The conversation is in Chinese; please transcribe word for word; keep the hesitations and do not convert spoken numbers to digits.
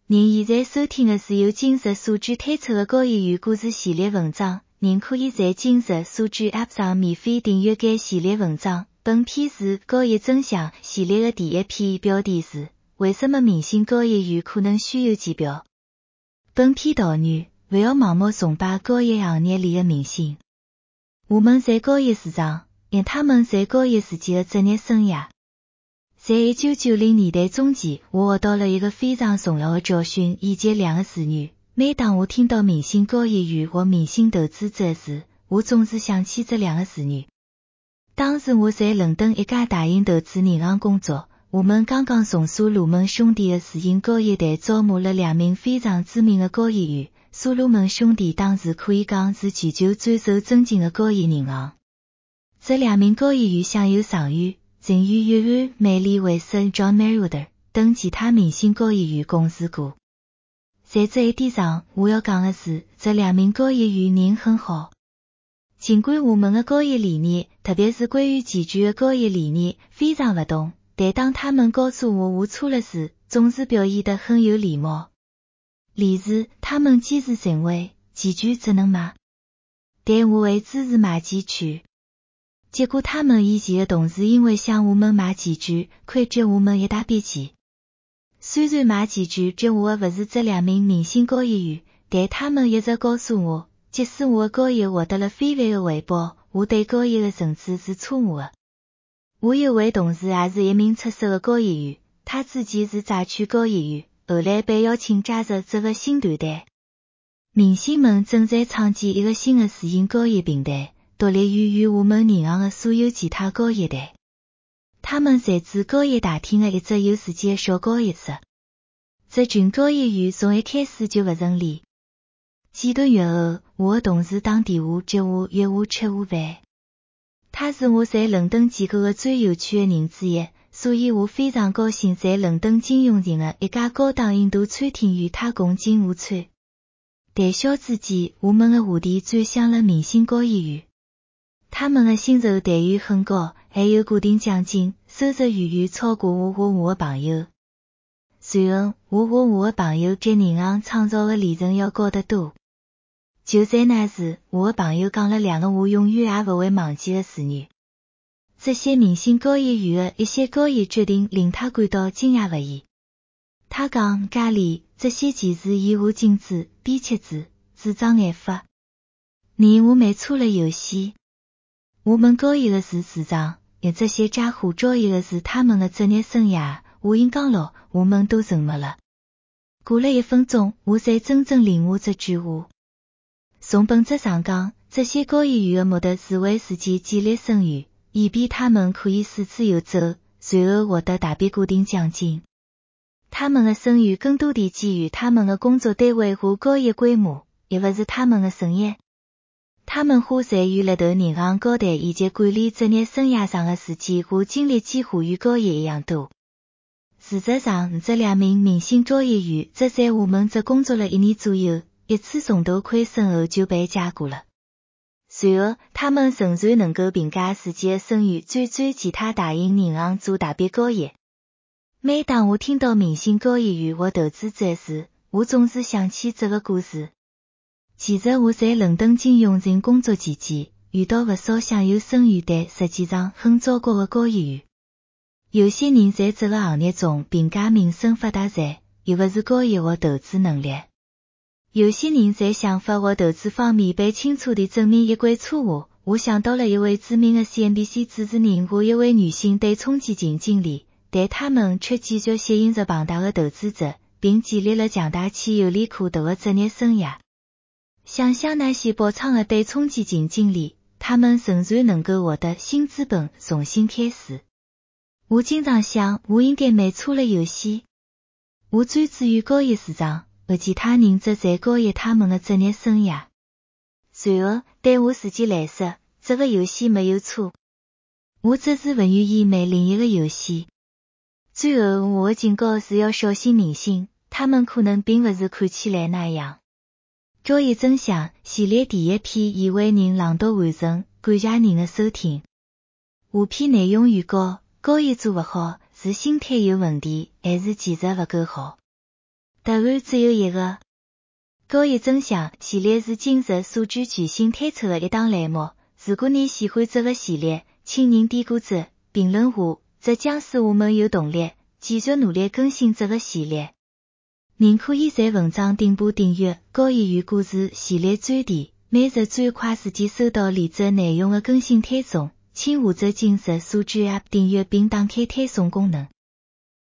您现在收听的是由今日所知推出的高一语故事系列文章，您可以在今日所知 App 上免费订阅该系列文章。本篇是高一真相系列的第一篇，标题是为什么明星高一语可能虚有其表。本篇导语：不要盲目崇拜高一行业里的明星。我们在高一市场，因他们在高一时期的职业生涯。在一九九零年代中期，我学到了一个非常重要的教训，以及两个词语。每当我听到明星交易员或明星投资者时，我总是想起这两个词语。当时我在伦敦一家大型投资银行工作，我们刚刚从所罗门兄弟的私营交易队招募了两名非常知名的交易员。所罗门兄弟当时可以讲是全球最受尊敬的交易银行。这两名交易员享有上誉正与约翰·梅利维森 John Merriweather 等其他明星交易员共事过。在这一点上，我要讲的是，这两名交易员人很好。尽管我们的交易理念，特别是关于期权的交易理念非常不同，但当他们告诉我我错了时，总是表现得很有礼貌。例如，他们坚持认为期权只能买，但我会支持买期权。结果他们以前的同事因为向我们买期权，亏欠我们一大笔钱。虽然买期权给我的不是这两名明星交易员，但他们一直告诉我，即使我的交易获得了非凡的回报，我对交易的认知是错误的。我有位同事也是一名出色的交易员，他自己是债券交易员，后来被邀请加入这个新团队。明星们正在创建一个新的私营交易平台，独立于与我们银行的所有其他交易队。他们侪至交易大厅的一只有时间的小交易室。这群交易员从一开始就不顺利。几个月后，我的同事打电话叫我约我吃午饭。他是我在伦敦见过的最有趣的人之一，所以我非常高兴在伦敦金融城的一家高档印度餐厅与他共进午餐。谈笑之间，我们的话题转向了明星交易员。他们的薪酬待遇很高，还有固定奖金，收入远远超过我和我的朋友。随后，我和我的朋友给银行创造的利润要高得多。就在那时，我的朋友讲了两个我永远也不会忘记的词语。这些明星交易员的一些交易决定令他感到惊讶不已。他讲，咖喱，这些钱是言下禁止、编辑子、主张眼法。你我没错了游戏。我们交易的是市场，而这些家伙交易的是他们的职业生涯。话音刚落，我们都沉默了。过了一分钟，我才真正领悟这句话。从本质上讲，这些交易员的目的是为自己建立声誉，以便他们可以四处游走，随后获得大笔固定奖金。他们的声誉更多地基于他们的工作单位和交易规模，而不是他们的生意。他们花在与立头银行高谈以及管理职业生涯上的时间和精力几乎与交易一样多。事实上，这两名明星交易员只在我们这工作了一年左右，一次重大亏损后就被解雇了。随后，他们仍然能够凭借自己的声誉转战其他大型银行做大笔交易。每当我听到明星交易员或投资者时，我总是想起这个故事。其实我在伦敦金融城工作期间，遇到不少享有声誉但实际上很糟糕的交易员。有些人在这个行业中凭借名声发大财，又不是交易或投资能力。有些人在想法或投资方面被清楚地证明一贯错误。我想到了一位知名的 C N B C 主持人和一位女性对冲基金经理，但他们却继续吸引着庞大的投资者，并建立了强大且有利可图的职业生涯。想想那些爆仓的对冲基金经理，他们仍然能够获得新资本，重新开始。我经常想，我应该没错了游戏。我专注于交易市场，而其他人则在交易他们的职业生涯。随后，对我自己来说，这个游戏没有错。我只是不愿意买另一个游戏。最后，我的警告是要小心明星，他们可能并不是看起来那样。交易真相系列第一篇已为您朗读完成，感谢您的收听。下篇内容预告：交易做不好，是心态有问题，还是技术不够好？ 答案只有一个。高一真相系列是今日数据巨星推出的一档栏目。如果你喜欢这个系列，请您点个赞，评论下，这将使我们有动力继续努力更新这个系列。您可以在文章顶部订阅高一语故事系列专题，每日最快时间收到连载内容的更新推送。请下载今日数据 App 订阅并打开推送功能。